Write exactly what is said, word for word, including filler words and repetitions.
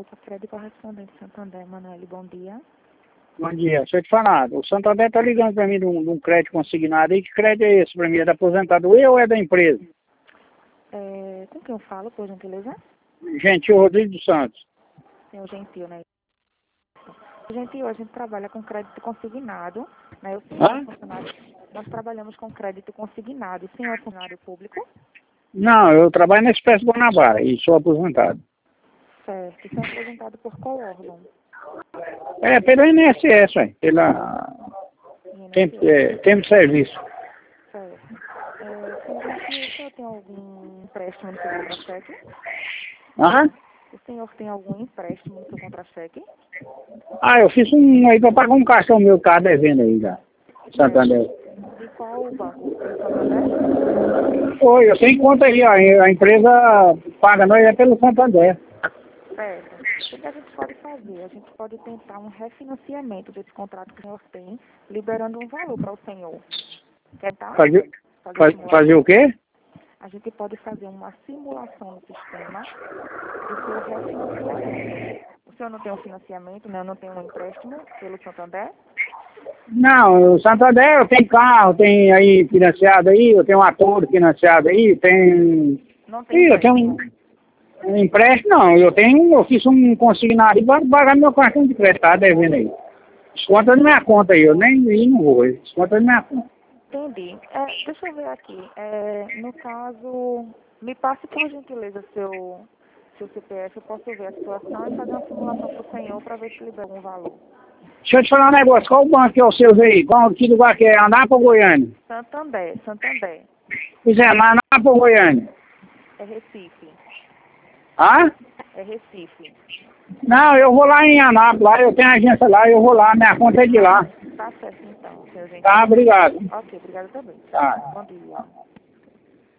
Desculpa, Fred, correspondente Santander, Manoel, bom dia. Bom dia. Deixa eu te falar, o Santander tá ligando para mim de um, de um crédito consignado aí. Que crédito é esse para mim? É da aposentadoria ou é da empresa? É, com quem eu falo, por gentileza? Gentil Rodrigo dos Santos. Senhor Gentil, né? Gentil, a gente trabalha com crédito consignado, né? O senhor é Hã? funcionário, nós trabalhamos com crédito consignado. O senhor é funcionário público? Não, eu trabalho na Espécie Guanabara e sou aposentado. Certo. Você é aposentado por qual órgão? É, pelo I N S S, ué, pela tempo, I N S S. é, tempo de serviço. Certo. É, senhor Gentil, o senhor tem algum empréstimo no seu contra-cheque? Aham. O senhor tem algum empréstimo no seu contra-cheque? Ah, eu fiz um aí para pagar um cartão meu que tava devendo aí já. Santander. De qual banco? Pelo Santander? Oi, eu tenho conta aí, ó, a empresa paga nós é pelo Santander. Certo. O que a gente pode fazer? A gente pode tentar um refinanciamento desse contrato que o senhor tem, liberando um valor para o senhor. Quer tá? Fazer, Fazer, faz, simulação? fazer o quê? A gente pode fazer uma simulação no sistema do seu refinanciamento. O senhor não tem um financiamento, né? Não tem um empréstimo pelo Santander? Não, o Santander, eu tenho carro, tem aí financiado aí, eu tenho um ator financiado aí, tem... Não tem Ih, eu tenho empréstimo. um, um empréstimo, não, eu tenho, eu fiz um consignado aí para pagar meu cartão de crédito, tá devendo aí. Desconta na minha conta aí, eu nem, nem não vou, desconta na minha conta. Entendi. É, deixa eu ver aqui. É, no caso, me passe por gentileza seu, seu C P F, eu posso ver a situação e fazer uma simulação para o senhor para ver se libera algum valor. Deixa eu te falar um negócio, qual o banco que é o seu aí? Qual que lugar que é? Anápolis ou Goiânia? Santander, Santander. Pois é, mas Anápolis ou Goiânia? É Recife. Ah? É Recife. Não, eu vou lá em Anápolis, lá eu tenho agência lá, eu vou lá, minha conta é de lá. Tá certo então, senhor gente. Tá, obrigado. Ok, obrigado também. Tá. Bom dia.